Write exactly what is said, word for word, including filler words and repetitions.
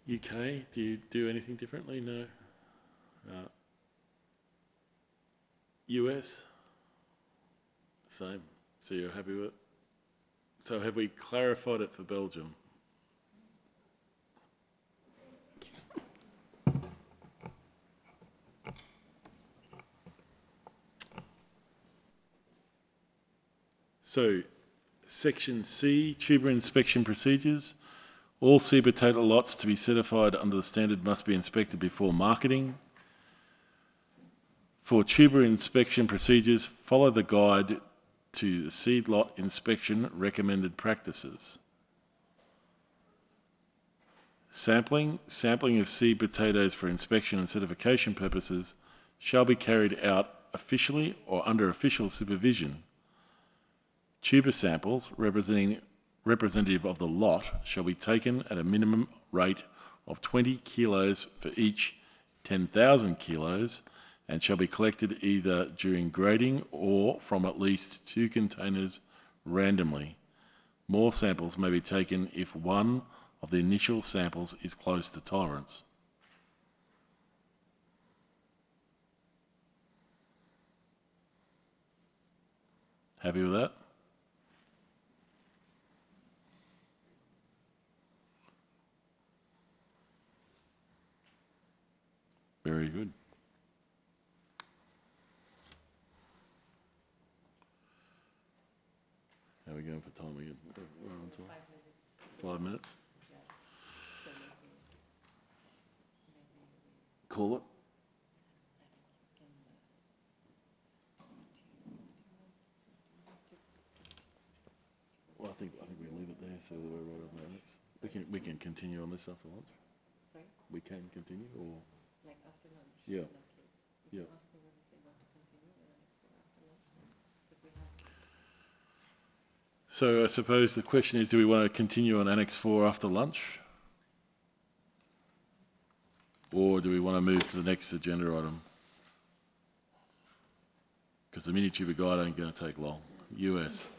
U K, do you do anything differently? No. Uh, U S, same. So you're happy with it? So have we clarified it for Belgium? So, Section C, tuber inspection procedures. All seed potato lots to be certified under the standard must be inspected before marketing. For tuber inspection procedures, follow the guide to the seed lot inspection recommended practices. Sampling. Sampling of seed potatoes for inspection and certification purposes shall be carried out officially or under official supervision. Tuber samples representing representative of the lot shall be taken at a minimum rate of twenty kilos for each ten thousand kilos and shall be collected either during grading or from at least two containers randomly. More samples may be taken if one of the initial samples is close to tolerance. Happy with that? Very good. How are we going for time again? We're on time. Five minutes. Call it. Well, I think I think we leave it there so that we're right on the annex. We can we can continue on this after lunch. Sorry? We can continue, or Like after lunch? Yeah. In that case. If Yeah. you ask me whether they want to continue in the next four after lunch, because we have. so I suppose the question is, do we want to continue on Annex Four after lunch, or do we want to move to the next agenda item? Because the mini tuber guide ain't going to take long. U S.